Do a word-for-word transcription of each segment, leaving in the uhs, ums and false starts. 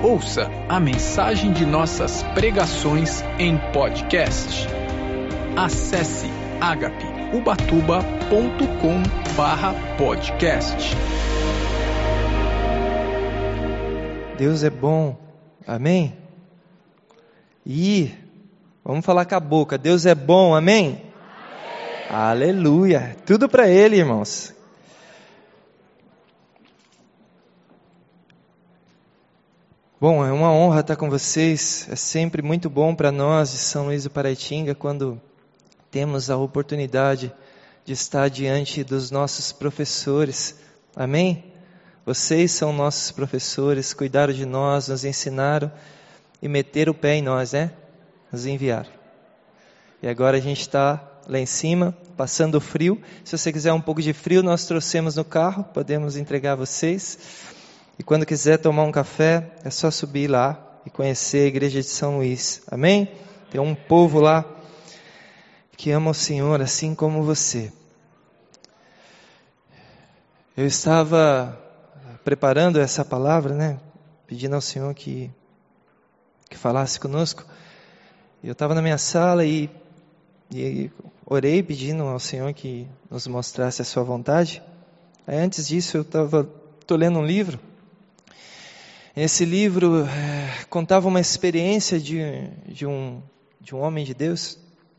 Ouça a mensagem de nossas pregações em podcast. Acesse agape ubatuba ponto com barra podcast. Deus é bom, amém? E vamos falar com a boca, Deus é bom, amém? Amém. Aleluia, tudo para Ele, irmãos. Bom, é uma honra estar com vocês, é sempre muito bom para nós de São Luís do Paraitinga quando temos a oportunidade de estar diante dos nossos professores, amém? Vocês são nossos professores, cuidaram de nós, nos ensinaram e meteram o pé em nós, né? Nos enviaram. E agora a gente está lá em cima, passando frio. Se você quiser um pouco de frio, nós trouxemos no carro, podemos entregar a vocês. E quando quiser tomar um café, é só subir lá e conhecer a igreja de São Luís. Amém? Tem um povo lá que ama o Senhor assim como você. Eu estava preparando essa palavra, né? Pedindo ao Senhor que, que falasse conosco. Eu estava na minha sala e, e orei pedindo ao Senhor que nos mostrasse a sua vontade. Aí, antes disso, eu estava tô lendo um livro. Esse livro é, contava uma experiência de, de, um, de um homem de Deus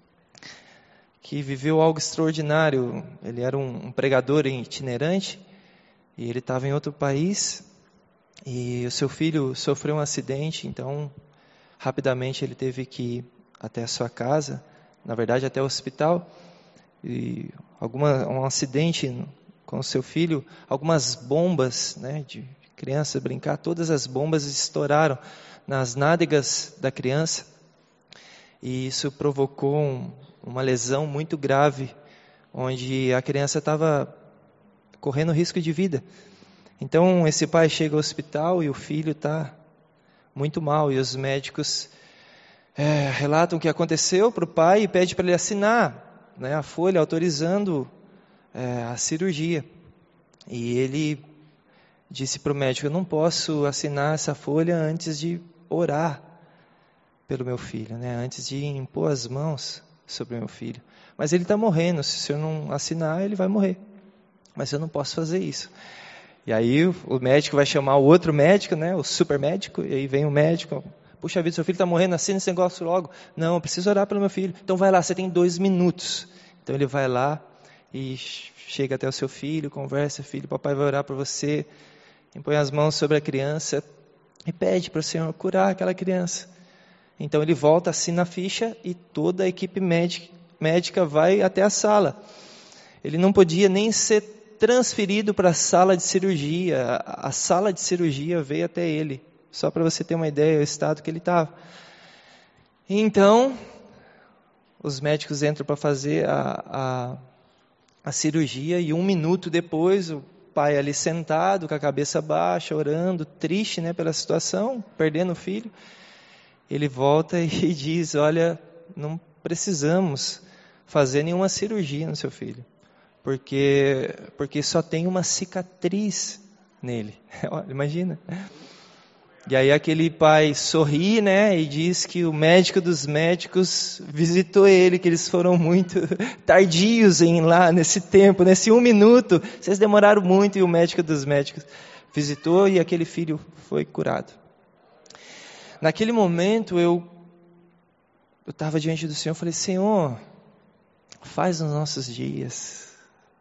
que viveu algo extraordinário. Ele era um, um pregador itinerante e ele estava em outro país e o seu filho sofreu um acidente, então rapidamente ele teve que ir até a sua casa, na verdade até o hospital, e alguma, um acidente com o seu filho, algumas bombas, né, de criança brincar, todas as bombas estouraram nas nádegas da criança e isso provocou um, uma lesão muito grave, onde a criança estava correndo risco de vida. Então esse pai chega ao hospital e o filho está muito mal e os médicos é, relatam o que aconteceu para o pai e pede para ele assinar, né, a folha autorizando é, a cirurgia. E ele disse para o médico: eu não posso assinar essa folha antes de orar pelo meu filho, né? Antes de impor as mãos sobre o meu filho. Mas ele está morrendo, se o senhor não assinar, ele vai morrer. Mas eu não posso fazer isso. E aí o médico vai chamar o outro médico, né? O super médico, e aí vem o médico: puxa vida, seu filho está morrendo, assina esse negócio logo. Não, eu preciso orar pelo meu filho. Então vai lá, você tem dois minutos. Então ele vai lá e chega até o seu filho, conversa: filho, papai vai orar por você. Impõe as mãos sobre a criança e pede para o Senhor curar aquela criança. Então ele volta, assina a ficha e toda a equipe médica, médica vai até a sala. Ele não podia nem ser transferido para a sala de cirurgia. A, a sala de cirurgia veio até ele, só para você ter uma ideia do estado que ele estava. Então, os médicos entram para fazer a, a, a cirurgia e um minuto depois o pai ali sentado, com a cabeça baixa, orando, triste, né, pela situação, perdendo o filho, ele volta e diz: olha, não precisamos fazer nenhuma cirurgia no seu filho, porque, porque só tem uma cicatriz nele. Olha, imagina. E aí aquele pai sorri, né, e diz que o médico dos médicos visitou ele, que eles foram muito tardios em ir lá nesse tempo, nesse um minuto, vocês demoraram muito, e o médico dos médicos visitou e aquele filho foi curado. Naquele momento eu eu estava diante do Senhor, falei: Senhor, faz nos nossos dias.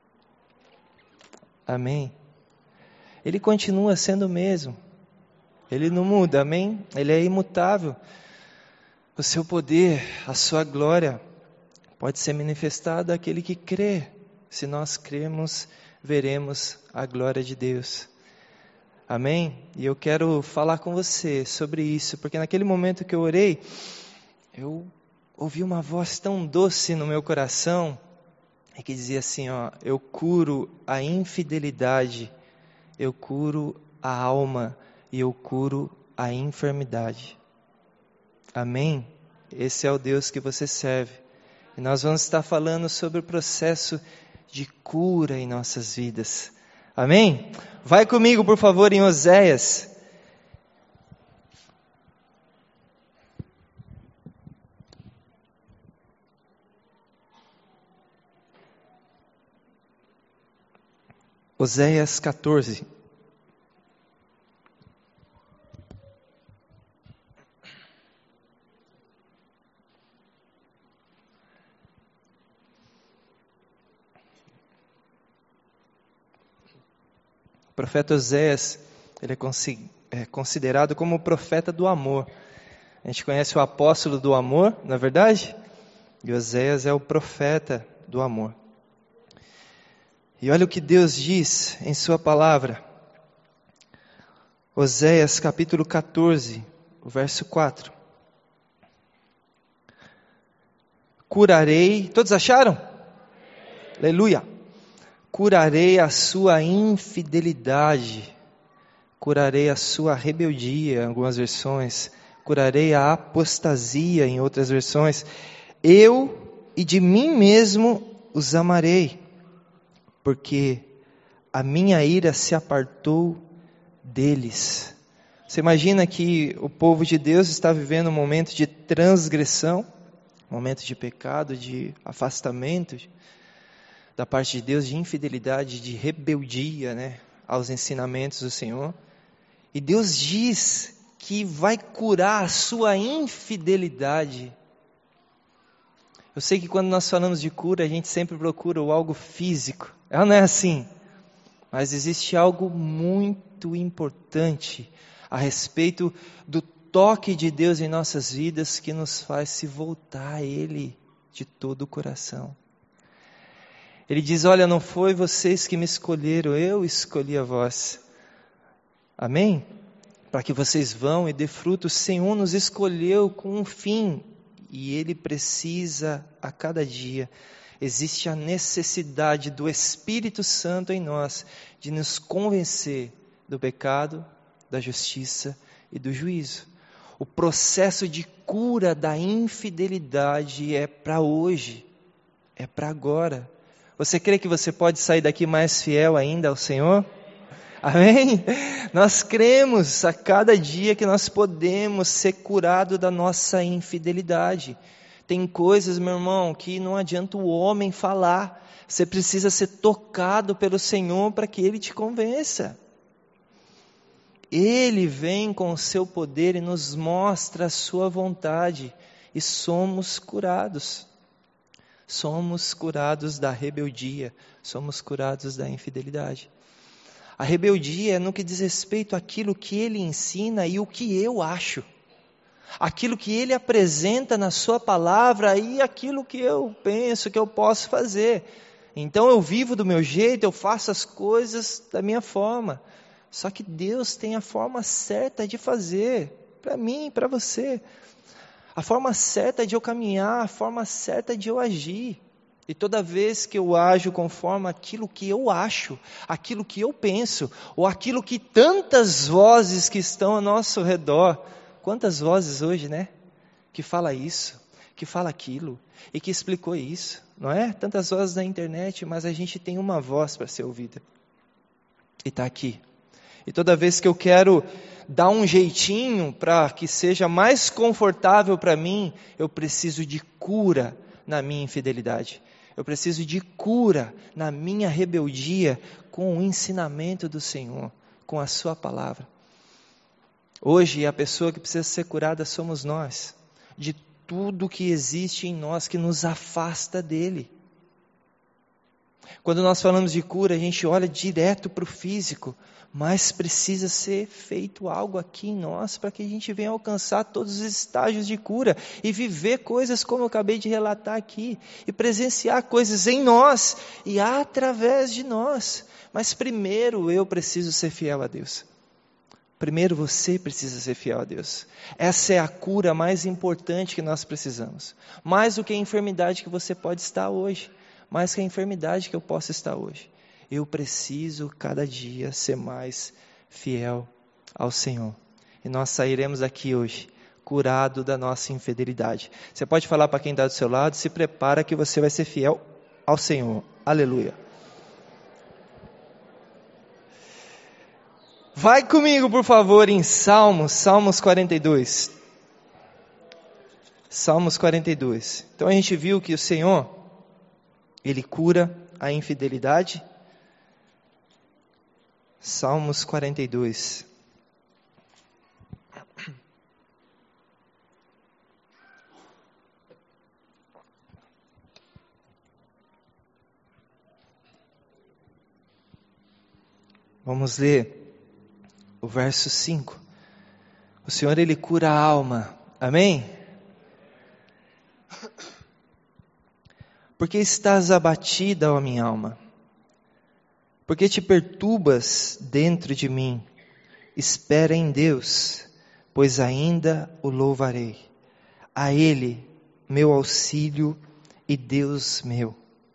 Amém. Ele continua sendo o mesmo. Ele não muda, amém? Ele é imutável. O seu poder, a sua glória pode ser manifestada àquele que crê. Se nós cremos, veremos a glória de Deus. Amém? E eu quero falar com você sobre isso, porque naquele momento que eu orei, eu ouvi uma voz tão doce no meu coração, que dizia assim, ó: eu curo a infidelidade, eu curo a alma, e eu curo a enfermidade. Amém? Esse é o Deus que você serve. E nós vamos estar falando sobre o processo de cura em nossas vidas. Amém? Vai comigo, por favor, em Oséias. Oséias catorze. O profeta Oséias, ele é considerado como o profeta do amor. A gente conhece o apóstolo do amor, não é verdade? E Oséias é o profeta do amor. E olha o que Deus diz em sua palavra. Oséias capítulo catorze, o verso quatro. Curarei, todos acharam? Aleluia. Curarei a sua infidelidade, curarei a sua rebeldia, em algumas versões, curarei a apostasia, em outras versões. Eu e de mim mesmo os amarei, porque a minha ira se apartou deles. Você imagina que o povo de Deus está vivendo um momento de transgressão, um momento de pecado, de afastamento da parte de Deus, de infidelidade, de rebeldia, né, aos ensinamentos do Senhor. E Deus diz que vai curar a sua infidelidade. Eu sei que quando nós falamos de cura, a gente sempre procura o algo físico. Ela não é assim. Mas existe algo muito importante a respeito do toque de Deus em nossas vidas que nos faz se voltar a Ele de todo o coração. Ele diz, olha, não foi vocês que me escolheram, eu escolhi a vós. Amém? Para que vocês vão e dê fruto, o Senhor nos escolheu com um fim. E Ele precisa a cada dia. Existe a necessidade do Espírito Santo em nós, de nos convencer do pecado, da justiça e do juízo. O processo de cura da infidelidade é para hoje, é para agora. Você crê que você pode sair daqui mais fiel ainda ao Senhor? Amém? Nós cremos a cada dia que nós podemos ser curados da nossa infidelidade. Tem coisas, meu irmão, que não adianta o homem falar. Você precisa ser tocado pelo Senhor para que Ele te convença. Ele vem com o seu poder e nos mostra a sua vontade. E somos curados. Somos curados da rebeldia, somos curados da infidelidade. A rebeldia é no que diz respeito àquilo que Ele ensina e o que eu acho. Aquilo que Ele apresenta na sua palavra e aquilo que eu penso que eu posso fazer. Então eu vivo do meu jeito, eu faço as coisas da minha forma. Só que Deus tem a forma certa de fazer, para mim, para você. A forma certa de eu caminhar, a forma certa de eu agir. E toda vez que eu ajo conforme aquilo que eu acho, aquilo que eu penso, ou aquilo que tantas vozes que estão ao nosso redor, quantas vozes hoje, né? Que fala isso, que fala aquilo, e que explicou isso, não é? Tantas vozes na internet, mas a gente tem uma voz para ser ouvida. E está aqui. E toda vez que eu quero dar um jeitinho para que seja mais confortável para mim, eu preciso de cura na minha infidelidade. Eu preciso de cura na minha rebeldia com o ensinamento do Senhor, com a sua palavra. Hoje a pessoa que precisa ser curada somos nós, de tudo que existe em nós que nos afasta dele. Quando nós falamos de cura, a gente olha direto para o físico, mas precisa ser feito algo aqui em nós para que a gente venha alcançar todos os estágios de cura e viver coisas como eu acabei de relatar aqui, e presenciar coisas em nós e através de nós. Mas primeiro eu preciso ser fiel a Deus. Primeiro você precisa ser fiel a Deus. Essa é a cura mais importante que nós precisamos. Mais do que a enfermidade que você pode estar hoje, mais que a enfermidade que eu posso estar hoje. Eu preciso cada dia ser mais fiel ao Senhor. E nós sairemos daqui hoje curado da nossa infidelidade. Você pode falar para quem está do seu lado, se prepara que você vai ser fiel ao Senhor. Aleluia. Vai comigo, por favor, em Salmos, Salmos quarenta e dois. Salmos quarenta e dois. Então a gente viu que o Senhor, Ele cura a infidelidade. Salmos quarenta e dois. Vamos ler o verso cinco. O Senhor, Ele cura a alma. Amém? Porque estás abatida, ó minha alma? Porque te perturbas dentro de mim? Espera em Deus, pois ainda o louvarei. A Ele, meu auxílio e Deus meu.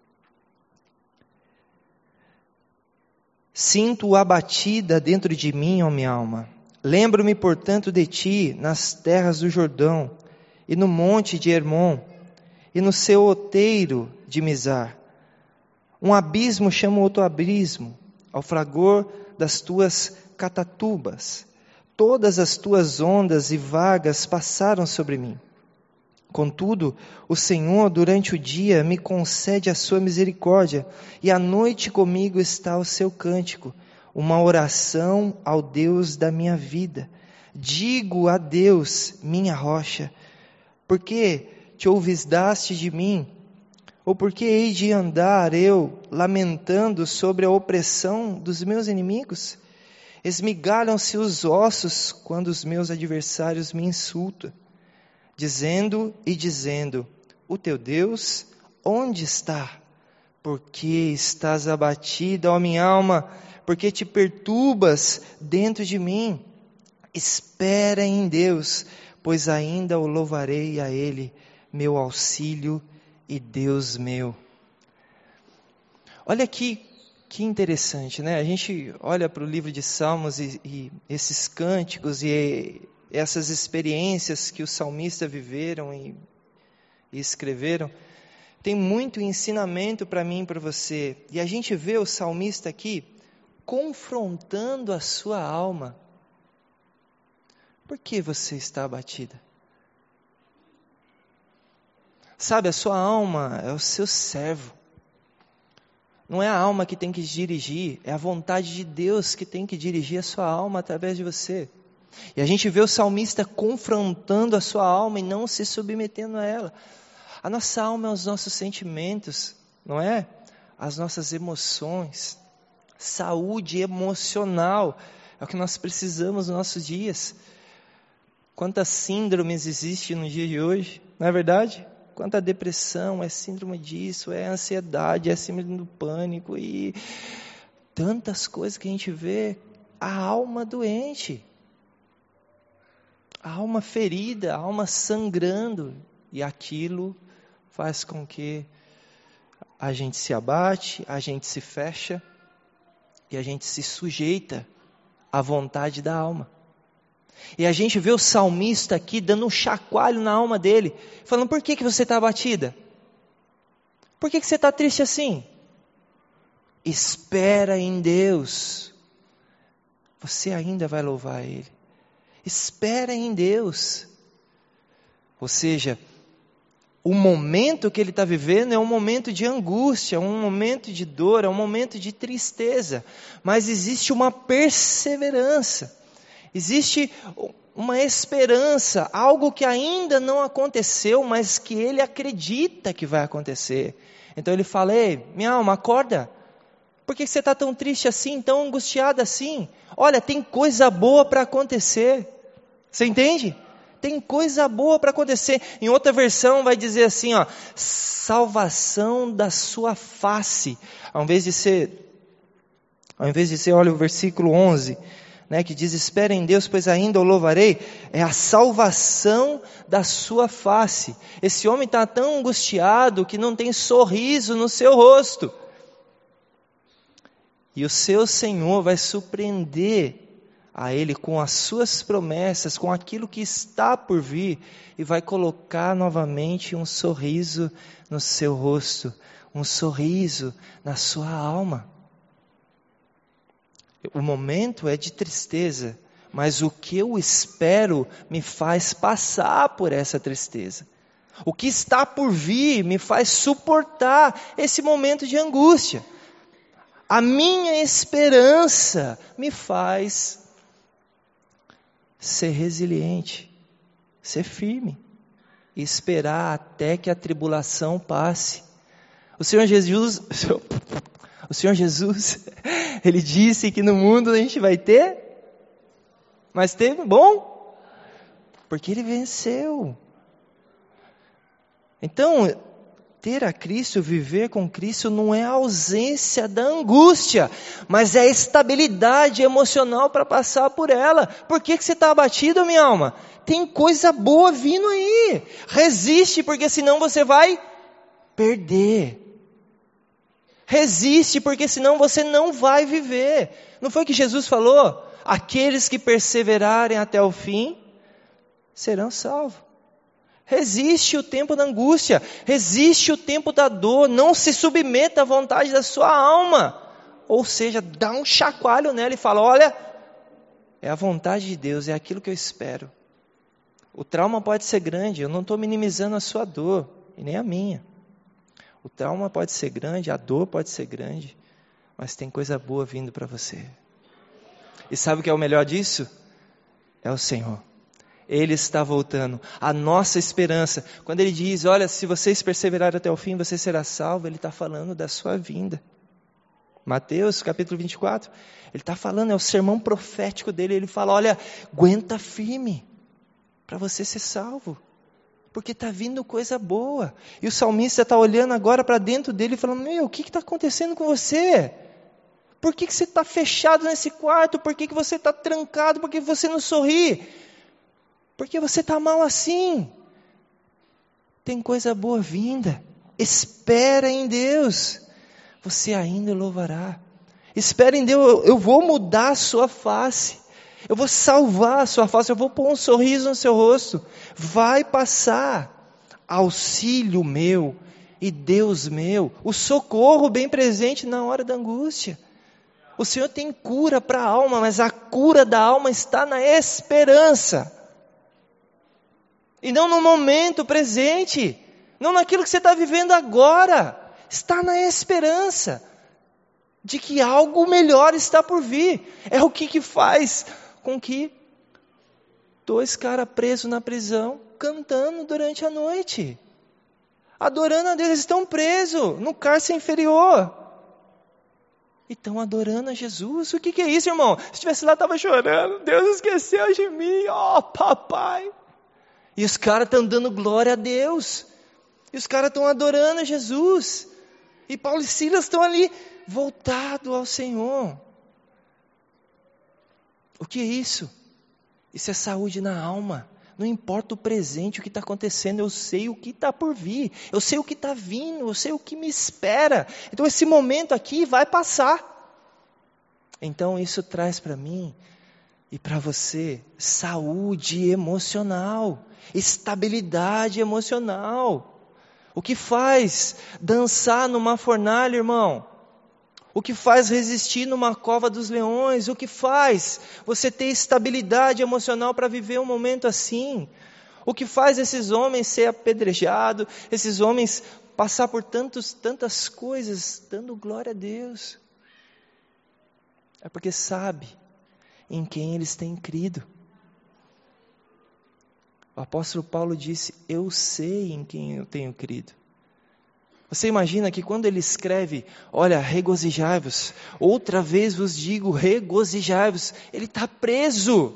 Sinto-o abatida dentro de mim, ó minha alma. Lembro-me, portanto, de ti nas terras do Jordão, e no monte de Hermon, e no seu outeiro de Mizar. Um abismo chama outro abismo, ao fragor das tuas catatubas. Todas as tuas ondas e vagas passaram sobre mim. Contudo, o Senhor, durante o dia, me concede a sua misericórdia, e à noite comigo está o seu cântico, uma oração ao Deus da minha vida. Digo a Deus, minha rocha, por que te ouvidaste de mim? Ou por que hei de andar eu lamentando sobre a opressão dos meus inimigos? Esmigalham-se os ossos quando os meus adversários me insultam, dizendo e dizendo, o teu Deus, onde está? Por que estás abatida, ó minha alma? Por que te perturbas dentro de mim? Espera em Deus, pois ainda o louvarei a Ele, meu auxílio e Deus meu. Olha aqui, que interessante, né? A gente olha para o livro de Salmos e, e esses cânticos e essas experiências que os salmistas viveram e, e escreveram, tem muito ensinamento para mim e para você. E a gente vê o salmista aqui confrontando a sua alma. Por que você está abatida? Sabe, a sua alma é o seu servo. Não é a alma que tem que dirigir, é a vontade de Deus que tem que dirigir a sua alma através de você. E a gente vê o salmista confrontando a sua alma e não se submetendo a ela. A nossa alma é os nossos sentimentos, não é? As nossas emoções, saúde emocional, é o que nós precisamos nos nossos dias. Quantas síndromes existem no dia de hoje, não é verdade? Quanta depressão, é síndrome disso, é ansiedade, é síndrome do pânico e tantas coisas que a gente vê. A alma doente, a alma ferida, a alma sangrando, e aquilo faz com que a gente se abate, a gente se fecha e a gente se sujeita à vontade da alma. E a gente vê o salmista aqui dando um chacoalho na alma dele, falando, por que, que você está abatida? Por que, que você está triste assim? Espera em Deus. Você ainda vai louvar Ele. Espera em Deus. Ou seja, o momento que ele está vivendo é um momento de angústia, um momento de dor, é um momento de tristeza. Mas existe uma perseverança. Existe uma esperança, algo que ainda não aconteceu, mas que ele acredita que vai acontecer. Então ele fala, ei, minha alma, acorda. Por que você está tão triste assim, tão angustiada assim? Olha, tem coisa boa para acontecer. Você entende? Tem coisa boa para acontecer. Em outra versão vai dizer assim, ó, salvação da sua face. Ao invés de ser, ao invés de ser, olha o versículo onze, né, que diz, espera em Deus, pois ainda o louvarei, é a salvação da sua face. Esse homem está tão angustiado que não tem sorriso no seu rosto. E o seu Senhor vai surpreender a ele com as suas promessas, com aquilo que está por vir, e vai colocar novamente um sorriso no seu rosto, um sorriso na sua alma. O momento é de tristeza, mas o que eu espero me faz passar por essa tristeza. O que está por vir me faz suportar esse momento de angústia. A minha esperança me faz ser resiliente, ser firme e esperar até que a tribulação passe. O Senhor Jesus, o Senhor Jesus, Ele disse que no mundo a gente vai ter, mas teve bom, porque Ele venceu. Então, ter a Cristo, viver com Cristo, não é a ausência da angústia, mas é a estabilidade emocional para passar por ela. Por que, que você está abatido, minha alma? Tem coisa boa vindo aí. Resiste, porque senão você vai perder. Resiste, porque senão você não vai viver. Não foi que Jesus falou? Aqueles que perseverarem até o fim serão salvos. Resiste o tempo da angústia, resiste o tempo da dor, não se submeta à vontade da sua alma. Ou seja, dá um chacoalho nela e fala, olha, é a vontade de Deus, é aquilo que eu espero. O trauma pode ser grande, eu não estou minimizando a sua dor, e nem a minha. O trauma pode ser grande, a dor pode ser grande, mas tem coisa boa vindo para você. E sabe o que é o melhor disso? É o Senhor. Ele está voltando. A nossa esperança, quando Ele diz, olha, se vocês perseverarem até o fim, você será salvo, Ele está falando da sua vinda. Mateus capítulo vinte e quatro, Ele está falando, é o sermão profético dele, Ele fala, olha, aguenta firme, para você ser salvo, porque está vindo coisa boa. E o salmista está olhando agora para dentro dele e falando, meu, o que está acontecendo com você? Por que, que você está fechado nesse quarto? Por que, que você está trancado? Por que você não sorri? Porque você está mal assim. Tem coisa boa vinda. Espera em Deus. Você ainda louvará. Espera em Deus. Eu vou mudar a sua face. Eu vou salvar a sua face. Eu vou pôr um sorriso no seu rosto. Vai passar. Auxílio meu e Deus meu. O socorro bem presente na hora da angústia. O Senhor tem cura para a alma, mas a cura da alma está na esperança. E não no momento presente, não naquilo que você está vivendo agora. Está na esperança de que algo melhor está por vir. É o que, que faz com que dois caras presos na prisão, cantando durante a noite. Adorando a Deus, eles estão presos no cárcere inferior. E estão adorando a Jesus. O que, que é isso, irmão? Se estivesse lá, estava chorando. Deus esqueceu de mim, ó, oh, papai. E os caras estão dando glória a Deus. E os caras estão adorando Jesus. E Paulo e Silas estão ali voltados ao Senhor. O que é isso? Isso é saúde na alma. Não importa o presente, o que está acontecendo, eu sei o que está por vir. Eu sei o que está vindo, eu sei o que me espera. Então esse momento aqui vai passar. Então isso traz para mim e para você saúde emocional. Estabilidade emocional. O que faz dançar numa fornalha, irmão? O que faz resistir numa cova dos leões? O que faz você ter estabilidade emocional para viver um momento assim? O que faz esses homens ser apedrejados? Esses homens passar por tantos, tantas coisas, dando glória a Deus? É porque sabe em quem eles têm crido. O apóstolo Paulo disse, eu sei em quem eu tenho crido. Você imagina que quando ele escreve, olha, regozijai-vos, outra vez vos digo, regozijai-vos, ele está preso.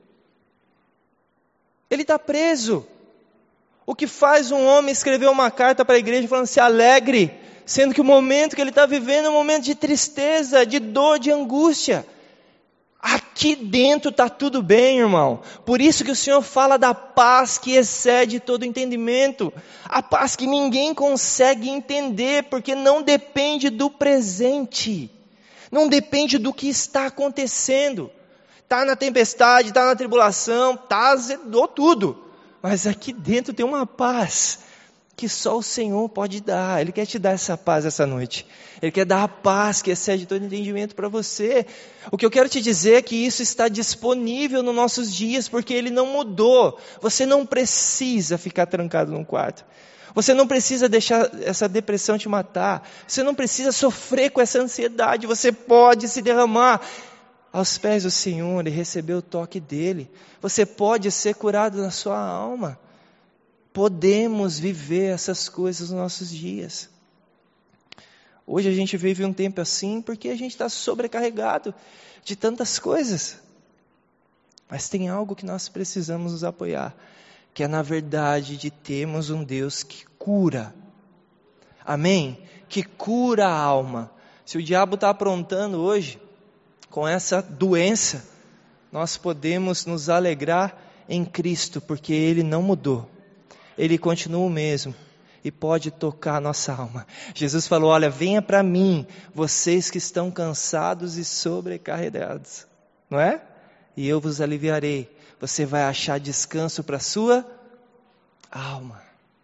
Ele está preso. O que faz um homem escrever uma carta para a igreja falando, se alegre, sendo que o momento que ele está vivendo é um momento de tristeza, de dor, de angústia. Aqui dentro está tudo bem, irmão. Por isso que o Senhor fala da paz que excede todo entendimento. A paz que ninguém consegue entender, porque não depende do presente. Não depende do que está acontecendo. Está na tempestade, está na tribulação, está azedou tudo. Mas aqui dentro tem uma paz que só o Senhor pode dar. Ele quer te dar essa paz essa noite. Ele quer dar a paz que excede todo entendimento para você. O que eu quero te dizer é que isso está disponível nos nossos dias, porque Ele não mudou. Você não precisa ficar trancado num quarto. Você não precisa deixar essa depressão te matar. Você não precisa sofrer com essa ansiedade. Você pode se derramar aos pés do Senhor e receber o toque dEle. Você pode ser curado na sua alma. Podemos viver essas coisas nos nossos dias. Hoje a gente vive um tempo assim porque a gente está sobrecarregado de tantas coisas. Mas tem algo que nós precisamos nos apoiar, que é na verdade de termos um Deus que cura. Amém? Que cura a alma. Se o diabo está aprontando hoje com essa doença, nós podemos nos alegrar em Cristo, porque Ele não mudou. Ele continua o mesmo e pode tocar a nossa alma. Jesus falou, olha, venha para mim, vocês que estão cansados e sobrecarregados. Não é? E eu vos aliviarei. Você vai achar descanso para a sua alma.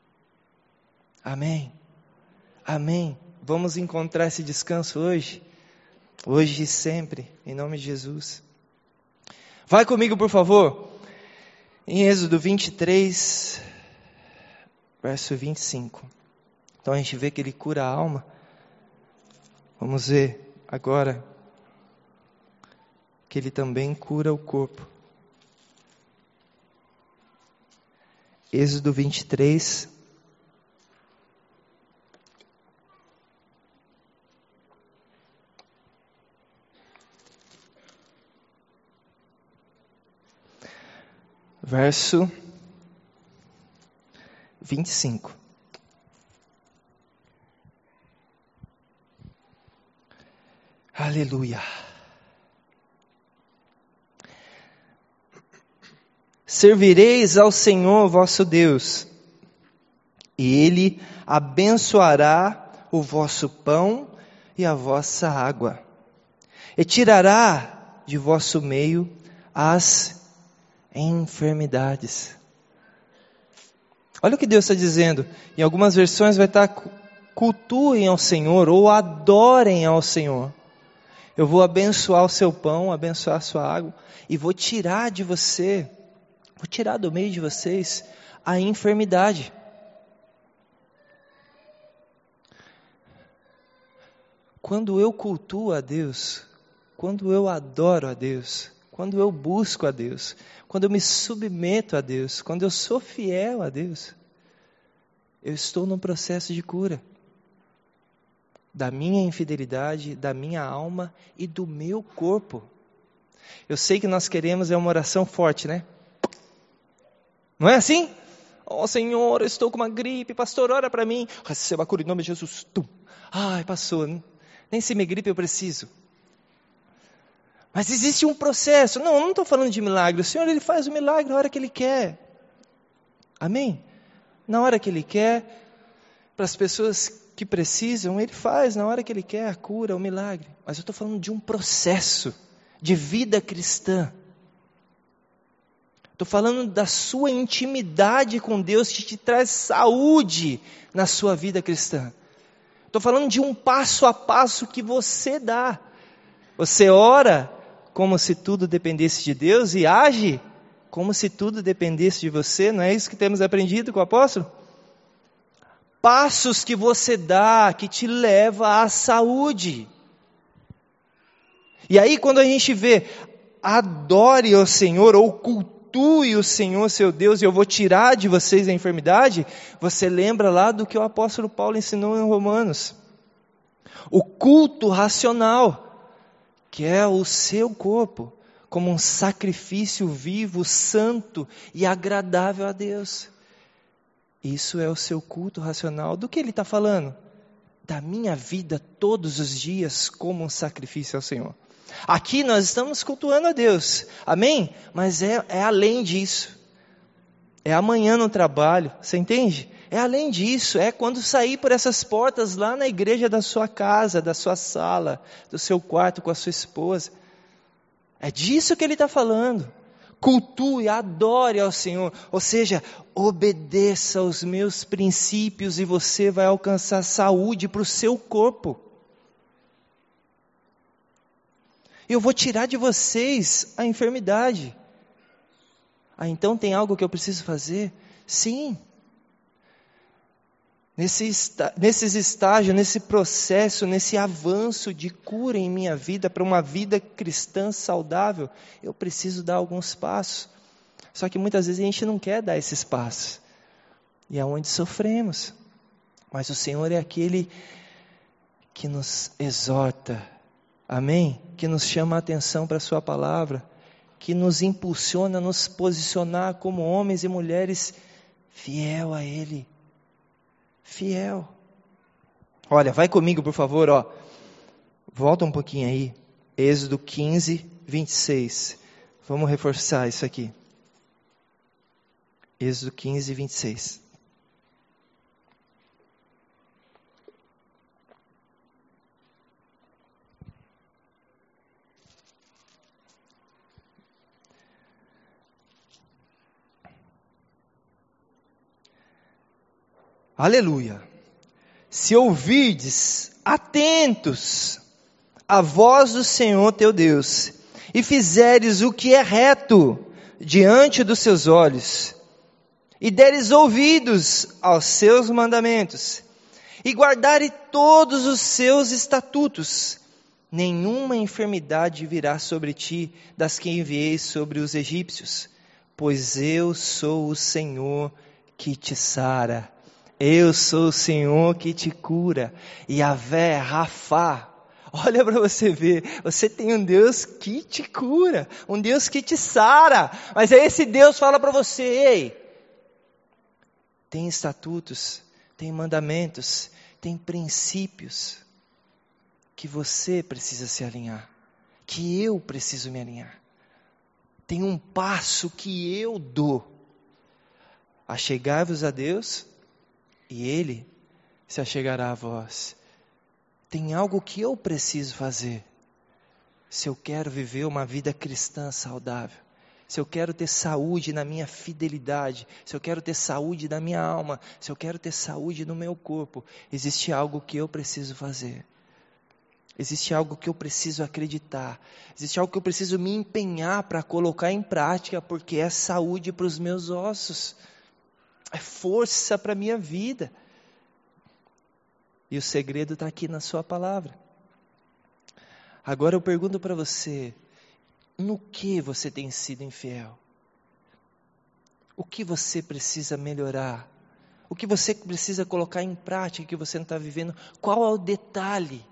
Amém? Amém? Vamos encontrar esse descanso hoje? Hoje e sempre, em nome de Jesus. Vai comigo, por favor, em Êxodo vinte e três, verso vinte e cinco. Então a gente vê que Ele cura a alma. Vamos ver agora que Ele também cura o corpo. Êxodo vinte e três, verso vinte e cinco. Aleluia. Servireis ao Senhor vosso Deus, e Ele abençoará o vosso pão e a vossa água, e tirará de vosso meio as enfermidades. Olha o que Deus está dizendo. Em algumas versões vai estar cultuem ao Senhor ou adorem ao Senhor. Eu vou abençoar o seu pão, abençoar a sua água e vou tirar de você, vou tirar do meio de vocês a enfermidade. Quando eu cultuo a Deus, quando eu adoro a Deus, quando eu busco a Deus, quando eu me submeto a Deus, quando eu sou fiel a Deus, eu estou num processo de cura da minha infidelidade, da minha alma e do meu corpo. Eu sei que nós queremos é uma oração forte, né? Não é assim? Oh Senhor, eu estou com uma gripe, pastor, ora para mim. Receba a cura em nome de Jesus. Tum. Ai, passou, nem se me gripe eu preciso. Mas existe um processo. Não, eu não estou falando de milagre. O Senhor, Ele faz o milagre na hora que Ele quer. Amém? Na hora que Ele quer, para as pessoas que precisam, Ele faz na hora que Ele quer a cura, o milagre. Mas eu estou falando de um processo de vida cristã. Estou falando da sua intimidade com Deus que te traz saúde na sua vida cristã. Estou falando de um passo a passo que você dá. Você ora como se tudo dependesse de Deus e age como se tudo dependesse de você. Não é isso que temos aprendido com o apóstolo? Passos que você dá, que te leva à saúde. E aí quando a gente vê, adore ao Senhor, ou cultue o Senhor seu Deus, e eu vou tirar de vocês a enfermidade, você lembra lá do que o apóstolo Paulo ensinou em Romanos. O culto racional, que é o seu corpo, como um sacrifício vivo, santo e agradável a Deus. Isso é o seu culto racional. Do que ele está falando? Da minha vida todos os dias como um sacrifício ao Senhor. Aqui nós estamos cultuando a Deus, amém? Mas é, é além disso. É amanhã no trabalho, você entende? É além disso, é quando sair por essas portas lá na igreja da sua casa, da sua sala, do seu quarto com a sua esposa. É disso que ele está falando. Cultue, adore ao Senhor, ou seja, obedeça aos meus princípios e você vai alcançar saúde para o seu corpo. Eu vou tirar de vocês a enfermidade. Ah, então tem algo que eu preciso fazer? Sim. Nesse, nesses estágios, nesse processo, nesse avanço de cura em minha vida, para uma vida cristã saudável, eu preciso dar alguns passos. Só que muitas vezes a gente não quer dar esses passos. E é onde sofremos. Mas o Senhor é aquele que nos exorta, amém? Que nos chama a atenção para a sua palavra, que nos impulsiona a nos posicionar como homens e mulheres fiel a Ele. Fiel. Olha, vai comigo, por favor, ó. Volta um pouquinho aí. Êxodo quinze, vinte e seis. Vamos reforçar isso aqui. Êxodo quinze, vinte e seis. Aleluia. Se ouvirdes atentos a voz do Senhor teu Deus, e fizeres o que é reto diante dos seus olhos, e deres ouvidos aos seus mandamentos, e guardares todos os seus estatutos, nenhuma enfermidade virá sobre ti das que enviei sobre os egípcios, pois eu sou o Senhor que te sara. Eu sou o Senhor que te cura. Yahvé Rafá. Olha para você ver, você tem um Deus que te cura, um Deus que te sara. Mas aí esse Deus fala para você, ei, tem estatutos, tem mandamentos, tem princípios que você precisa se alinhar, que eu preciso me alinhar. Tem um passo que eu dou. Achegai-vos a Deus e Ele se achegará a vós. Tem algo que eu preciso fazer. Se eu quero viver uma vida cristã saudável, se eu quero ter saúde na minha fidelidade, se eu quero ter saúde na minha alma, se eu quero ter saúde no meu corpo, existe algo que eu preciso fazer. Existe algo que eu preciso acreditar. Existe algo que eu preciso me empenhar para colocar em prática, porque é saúde para os meus ossos. É força para a minha vida. E o segredo está aqui na sua palavra. Agora eu pergunto para você, no que você tem sido infiel? O que você precisa melhorar? O que você precisa colocar em prática que você não está vivendo? Qual é o detalhe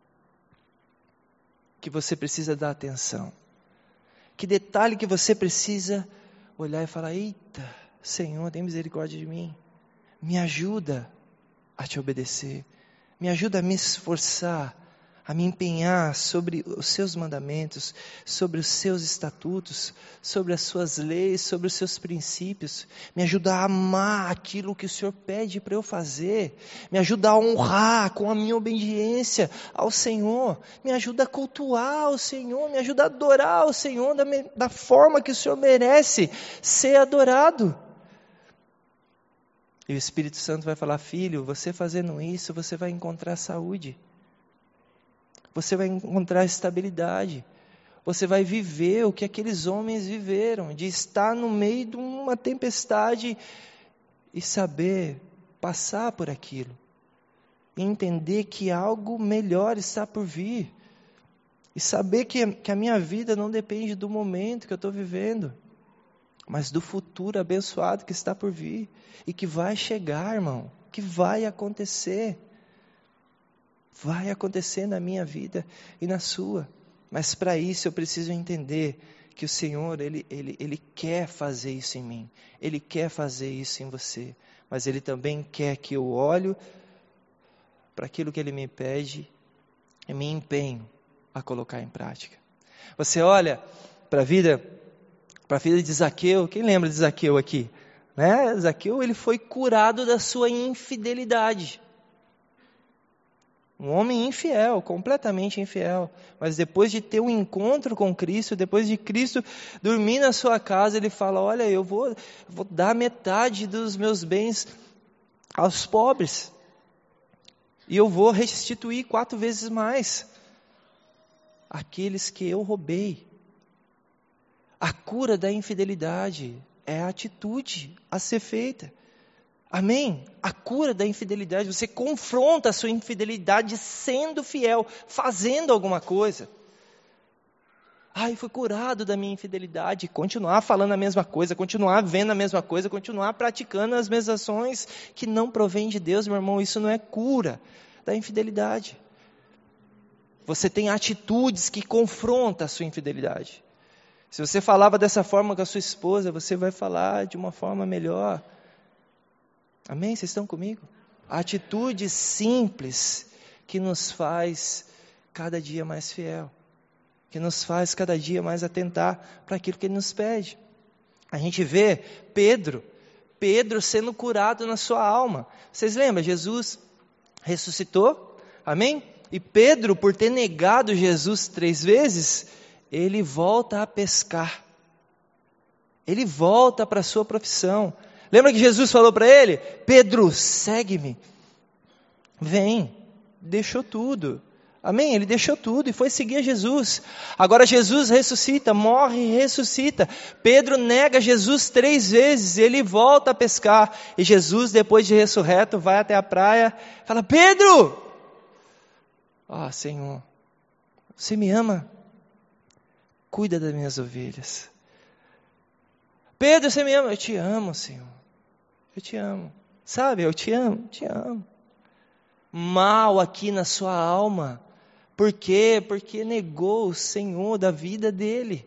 que você precisa dar atenção? Que detalhe que você precisa olhar e falar, eita, Senhor, tem misericórdia de mim. Me ajuda a te obedecer. Me ajuda a me esforçar, a me empenhar sobre os seus mandamentos, sobre os seus estatutos, sobre as suas leis, sobre os seus princípios. Me ajuda a amar aquilo que o Senhor pede para eu fazer. Me ajuda a honrar com a minha obediência ao Senhor. Me ajuda a cultuar o Senhor. Me ajuda a adorar o Senhor da, da forma que o Senhor merece ser adorado. E o Espírito Santo vai falar, filho, você fazendo isso, você vai encontrar saúde. Você vai encontrar estabilidade. Você vai viver o que aqueles homens viveram, de estar no meio de uma tempestade e saber passar por aquilo. E entender que algo melhor está por vir. E saber que, que a minha vida não depende do momento que eu estou vivendo, mas do futuro abençoado que está por vir. E que vai chegar, irmão. Que vai acontecer. Vai acontecer na minha vida e na sua. Mas para isso eu preciso entender que o Senhor, Ele, Ele, Ele quer fazer isso em mim. Ele quer fazer isso em você. Mas Ele também quer que eu olhe para aquilo que Ele me pede e me empenho a colocar em prática. Você olha para a vida, para a vida de Zaqueu. Quem lembra de Zaqueu aqui? Né? Zaqueu, ele foi curado da sua infidelidade. Um homem infiel, completamente infiel. Mas depois de ter um encontro com Cristo, depois de Cristo dormir na sua casa, ele fala, olha, eu vou, vou dar metade dos meus bens aos pobres. E eu vou restituir quatro vezes mais aqueles que eu roubei. A cura da infidelidade é a atitude a ser feita. Amém? A cura da infidelidade, você confronta a sua infidelidade sendo fiel, fazendo alguma coisa. Ai, fui curado da minha infidelidade. Continuar falando a mesma coisa, continuar vendo a mesma coisa, continuar praticando as mesmas ações que não provém de Deus, meu irmão, isso não é cura da infidelidade. Você tem atitudes que confrontam a sua infidelidade. Se você falava dessa forma com a sua esposa, você vai falar de uma forma melhor. Amém? Vocês estão comigo? Atitudes simples que nos faz cada dia mais fiel, que nos faz cada dia mais atentar para aquilo que Ele nos pede. A gente vê Pedro, Pedro sendo curado na sua alma. Vocês lembram? Jesus ressuscitou, amém? E Pedro, por ter negado Jesus três vezes, ele volta a pescar. Ele volta para a sua profissão. Lembra que Jesus falou para ele? Pedro, segue-me. Vem. Deixou tudo. Amém? Ele deixou tudo e foi seguir a Jesus. Agora Jesus ressuscita, morre e ressuscita. Pedro nega Jesus três vezes, ele volta a pescar. E Jesus, depois de ressurreto, vai até a praia, fala, Pedro! Ah, oh, Senhor, você me ama? Cuida das minhas ovelhas. Pedro, você me ama? Eu te amo, Senhor. Eu te amo. Sabe, eu te amo, te amo. Mal aqui na sua alma. Por quê? Porque negou o Senhor da vida dele.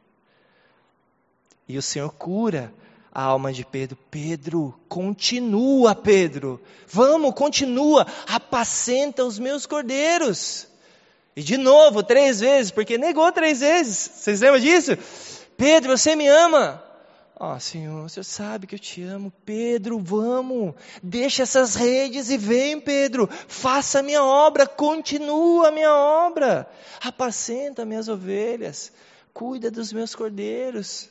E o Senhor cura a alma de Pedro. Pedro, continua, Pedro. Vamos, continua. Apacenta os meus cordeiros. E de novo, três vezes, porque negou três vezes. Vocês lembram disso? Pedro, você me ama? Ah, oh, Senhor, o Senhor sabe que eu te amo. Pedro, vamos. Deixa essas redes e vem, Pedro. Faça a minha obra, continua a minha obra. Apacenta minhas ovelhas. Cuida dos meus cordeiros.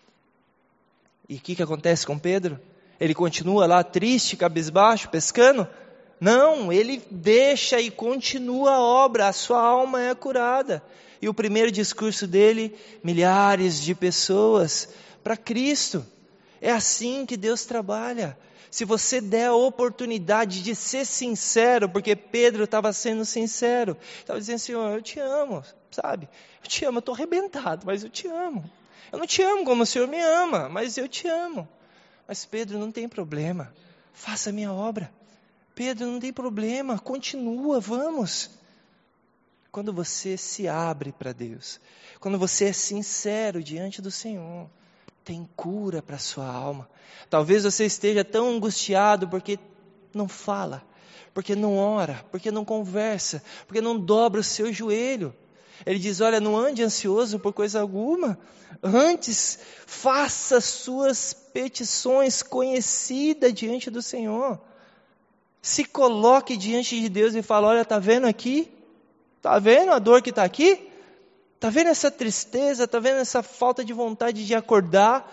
E o que, que acontece com Pedro? Ele continua lá triste, cabisbaixo, pescando? Não, ele deixa e continua a obra, a sua alma é curada. E o primeiro discurso dele, milhares de pessoas para Cristo. É assim que Deus trabalha. Se você der a oportunidade de ser sincero, porque Pedro estava sendo sincero, estava dizendo, Senhor, eu te amo, sabe? Eu te amo, eu estou arrebentado, mas eu te amo. Eu não te amo como o Senhor me ama, mas eu te amo. Mas Pedro, não tem problema, faça a minha obra. Pedro, não tem problema, continua, vamos. Quando você se abre para Deus, quando você é sincero diante do Senhor, tem cura para a sua alma. Talvez você esteja tão angustiado porque não fala, porque não ora, porque não conversa, porque não dobra o seu joelho. Ele diz, olha, não ande ansioso por coisa alguma, antes faça suas petições conhecidas diante do Senhor. Se coloque diante de Deus e fala, olha, está vendo aqui? Está vendo a dor que está aqui? Está vendo essa tristeza? Está vendo essa falta de vontade de acordar?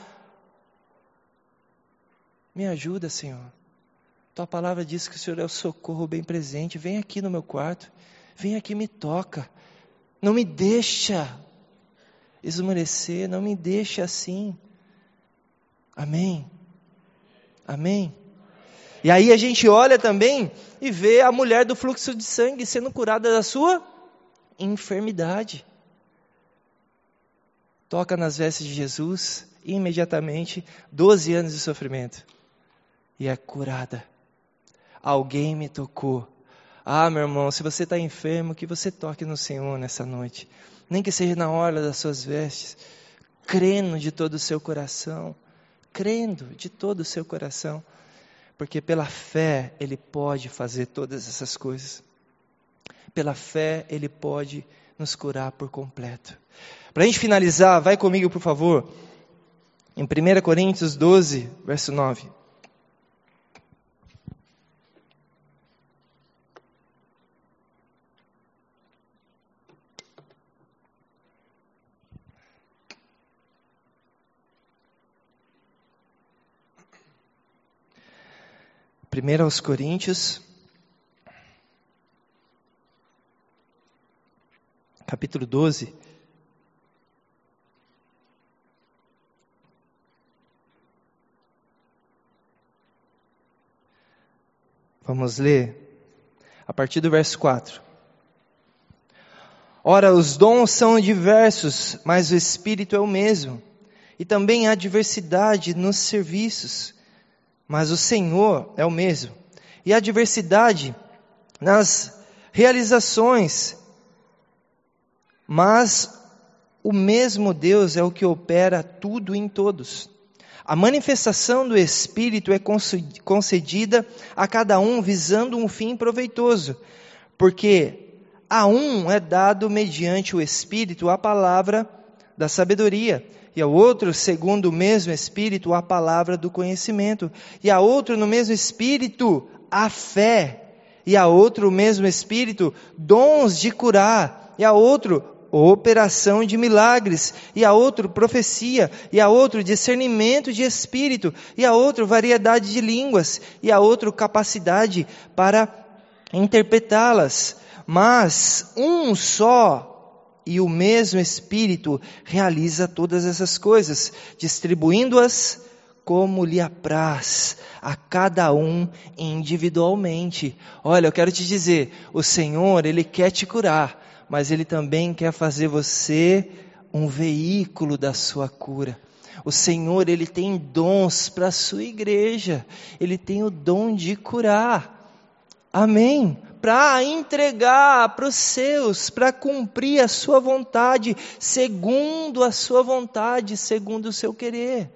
Me ajuda, Senhor. Tua palavra diz que o Senhor é o socorro bem presente. Vem aqui no meu quarto. Vem aqui e me toca. Não me deixa esmorecer. Não me deixa assim. Amém. Amém. E aí a gente olha também e vê a mulher do fluxo de sangue sendo curada da sua enfermidade. Toca nas vestes de Jesus, e imediatamente, doze anos de sofrimento. E é curada. Alguém me tocou. Ah, meu irmão, se você está enfermo, que você toque no Senhor nessa noite. Nem que seja na orla das suas vestes. Crendo de todo o seu coração. Crendo de todo o seu coração. Porque pela fé, Ele pode fazer todas essas coisas. Pela fé, Ele pode nos curar por completo. Para a gente finalizar, vai comigo, por favor, em primeira Coríntios doze, verso nove. primeira aos Coríntios, capítulo doze. Vamos ler a partir do verso quatro. Ora, os dons são diversos, mas o Espírito é o mesmo. E também há diversidade nos serviços, mas o Senhor é o mesmo. E há diversidade nas realizações, mas o mesmo Deus é o que opera tudo em todos. A manifestação do Espírito é concedida a cada um visando um fim proveitoso, porque a um é dado mediante o Espírito a palavra da sabedoria, e ao outro, segundo o mesmo Espírito, a palavra do conhecimento, e a outro, no mesmo Espírito, a fé, e a outro, o mesmo Espírito, dons de curar, e a outro, operação de milagres, e a outro, profecia, e a outro, discernimento de espírito, e a outro, variedade de línguas, e a outro, capacidade para interpretá-las. Mas um só e o mesmo Espírito realiza todas essas coisas, distribuindo-as como lhe apraz a cada um individualmente. Olha, eu quero te dizer, o Senhor, Ele quer te curar, mas Ele também quer fazer você um veículo da sua cura. O Senhor, Ele tem dons para a sua igreja, Ele tem o dom de curar. Amém? Para entregar para os seus, para cumprir a sua vontade, segundo a sua vontade, segundo o seu querer.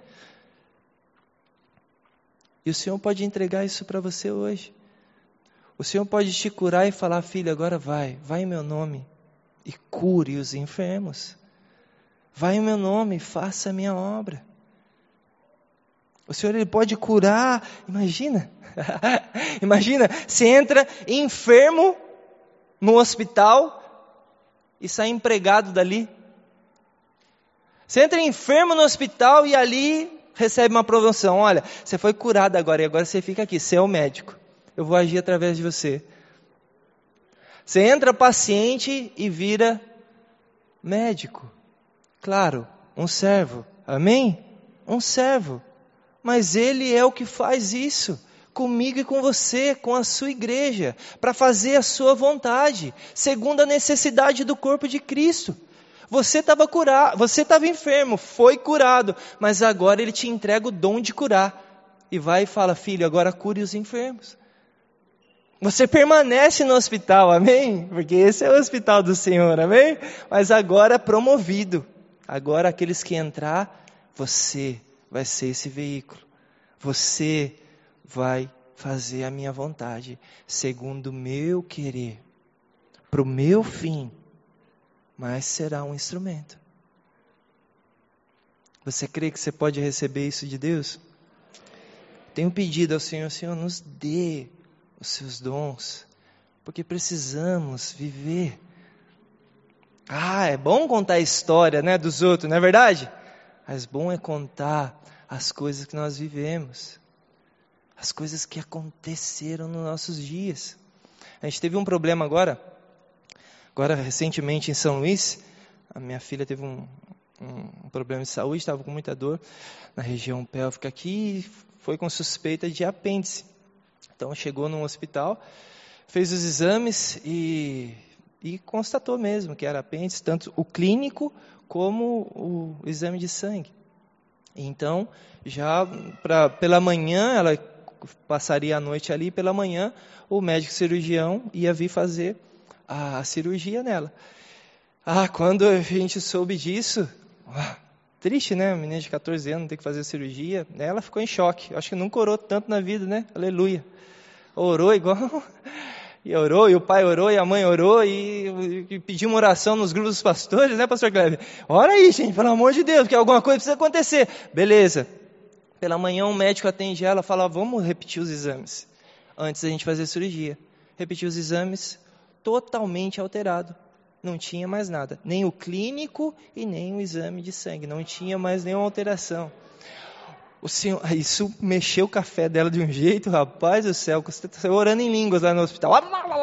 E o Senhor pode entregar isso para você hoje. O Senhor pode te curar e falar, filho, agora vai, vai em meu nome e cure os enfermos. Vai em meu nome e faça a minha obra. O Senhor, Ele pode curar, imagina, imagina, você entra enfermo no hospital e sai empregado dali. Você entra enfermo no hospital e ali recebe uma promoção. Olha, você foi curado agora e agora você fica aqui, você é o médico. Eu vou agir através de você. Você entra paciente e vira médico. Claro, um servo. Amém? Um servo. Mas Ele é o que faz isso, comigo e com você, com a sua igreja, para fazer a sua vontade, segundo a necessidade do corpo de Cristo. Você estava curado, você estava enfermo, foi curado, mas agora Ele te entrega o dom de curar. E vai e fala, filho, agora cure os enfermos. Você permanece no hospital, amém? Porque esse é o hospital do Senhor, amém? Mas agora promovido. Agora aqueles que entrar, você vai ser esse veículo. Você vai fazer a minha vontade, segundo o meu querer, para o meu fim, mas será um instrumento. Você crê que você pode receber isso de Deus? Tenho pedido ao Senhor, Senhor, nos dê os seus dons, porque precisamos viver. Ah, é bom contar a história, né, dos outros, não é verdade? Mas bom é contar as coisas que nós vivemos, as coisas que aconteceram nos nossos dias. A gente teve um problema agora, agora recentemente em São Luís, a minha filha teve um, um, um problema de saúde, estava com muita dor na região pélvica aqui, foi com suspeita de apêndice. Então chegou num hospital, fez os exames e, e constatou mesmo que era apêndice, tanto o clínico como o, o exame de sangue. Então, já pra, pela manhã, ela passaria a noite ali, pela manhã o médico cirurgião ia vir fazer a, a cirurgia nela. Ah, quando a gente soube disso, ah, triste, né? Uma menina de catorze anos ter que fazer a cirurgia, ela ficou em choque. Acho que nunca orou tanto na vida, né? Aleluia. Orou igual... E orou, e o pai orou, e a mãe orou, e, e pediu uma oração nos grupos dos pastores, né, pastor Cleber? Ora aí, gente, pelo amor de Deus, que alguma coisa precisa acontecer. Beleza. Pela manhã um médico atende ela, fala, vamos repetir os exames, antes da gente fazer a cirurgia. Repetiu os exames, totalmente alterado. Não tinha mais nada, nem o clínico e nem o exame de sangue, não tinha mais nenhuma alteração. O Senhor, isso mexeu o café dela de um jeito, rapaz do céu, você está orando em línguas lá no hospital.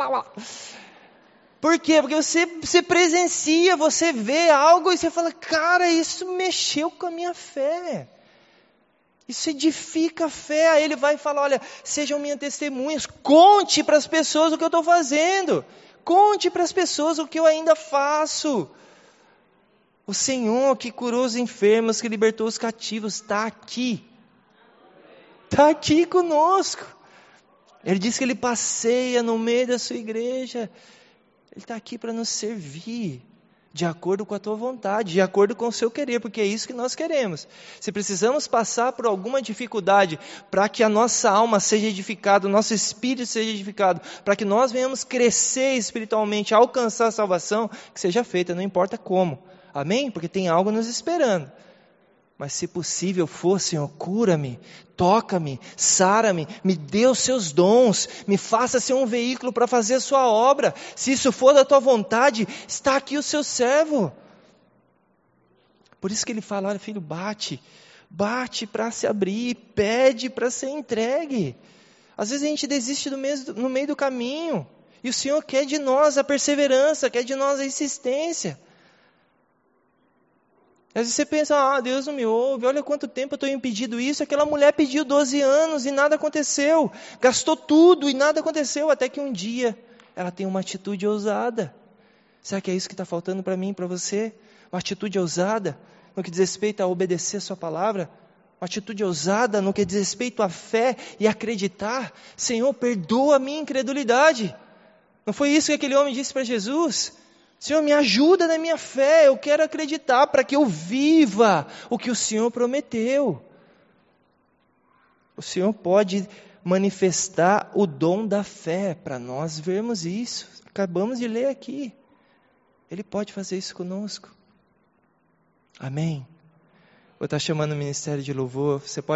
Por quê? Porque você, você presencia, você vê algo e você fala, cara, isso mexeu com a minha fé. Isso edifica a fé. Aí ele vai falar, olha, sejam minhas testemunhas, conte para as pessoas o que eu estou fazendo. Conte para as pessoas o que eu ainda faço. O Senhor que curou os enfermos, que libertou os cativos, está aqui. Está aqui conosco. Ele diz que Ele passeia no meio da sua igreja. Ele está aqui para nos servir, de acordo com a tua vontade, de acordo com o seu querer, porque é isso que nós queremos. Se precisamos passar por alguma dificuldade para que a nossa alma seja edificada, o nosso espírito seja edificado, para que nós venhamos crescer espiritualmente, alcançar a salvação, que seja feita, não importa como. Amém? Porque tem algo nos esperando. Mas se possível for, Senhor, cura-me, toca-me, sara-me, me dê os seus dons, me faça ser um veículo para fazer a sua obra. Se isso for da tua vontade, está aqui o seu servo. Por isso que ele fala, olha filho, bate, bate para se abrir, pede para ser entregue. Às vezes a gente desiste do mesmo, no meio do caminho, e o Senhor quer de nós a perseverança, quer de nós a insistência. Às vezes você pensa, ah, Deus não me ouve, olha quanto tempo eu estou impedindo isso. Aquela mulher pediu doze anos e nada aconteceu. Gastou tudo e nada aconteceu, até que um dia ela tem uma atitude ousada. Será que é isso que está faltando para mim e para você? Uma atitude ousada no que diz respeito a obedecer a sua palavra? Uma atitude ousada no que diz respeito à fé e acreditar? Senhor, perdoa a minha incredulidade. Não foi isso que aquele homem disse para Jesus? Senhor, me ajuda na minha fé, eu quero acreditar para que eu viva o que o Senhor prometeu. O Senhor pode manifestar o dom da fé para nós vermos isso. Acabamos de ler aqui. Ele pode fazer isso conosco. Amém. Vou estar chamando o ministério de louvor. Você pode